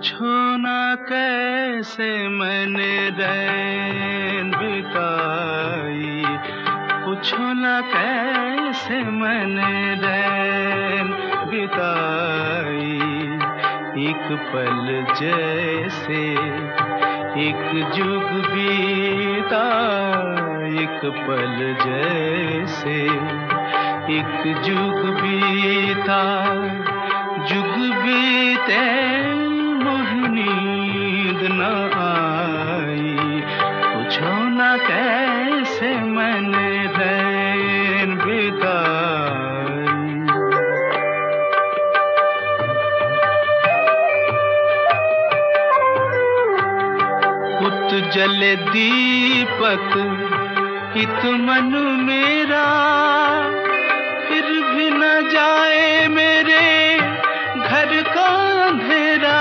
पूछो ना कैसे मैंने रैन बिताई, पूछो ना कैसे मैंने रैन बिताई। एक पल जैसे एक जुग बीता, एक पल जैसे एक जुग बीता। जुग बीते नींद न आई, पूछो ना कैसे मैंने रैन बिताई। उत जले दीपक हित मन मेरा, फिर भी न जाए मेरे घर का अंधेरा।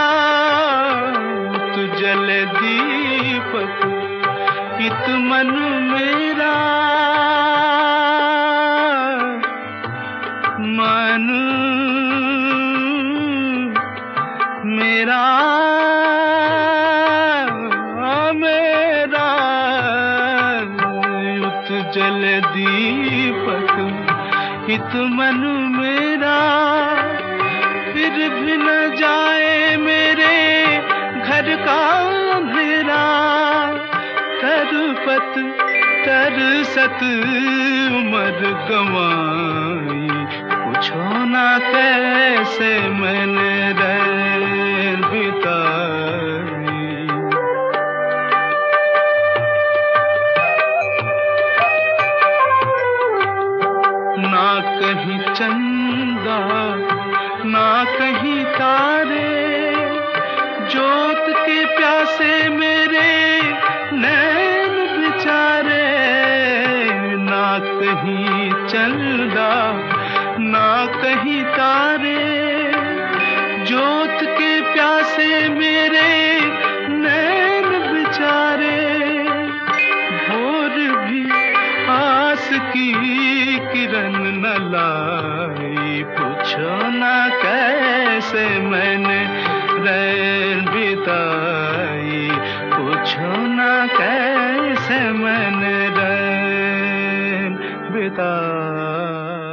जले दीपक हित मन मेरा, मन मेरा मेरा। उत जले दीपक हित मन मेरा, फिर भी न जाए मेरे घर का अंधेरा। तरपत तरसत उम्र गंवाई, पूछो ना कैसे मैंने रैन बिताई। ना कहीं चंदा ना कहीं तारे, जोत के प्यासे मेरे नैन बेचारे। ना कहीं चंदा ना कहीं तारे, जोत के प्यासे मेरे नैन बेचारे। भोर भी आस की किरण न लाई, पूछो ना कैसे मैंने रैन बिताई। पूछो ना कैसे मैंने रैन बिताई।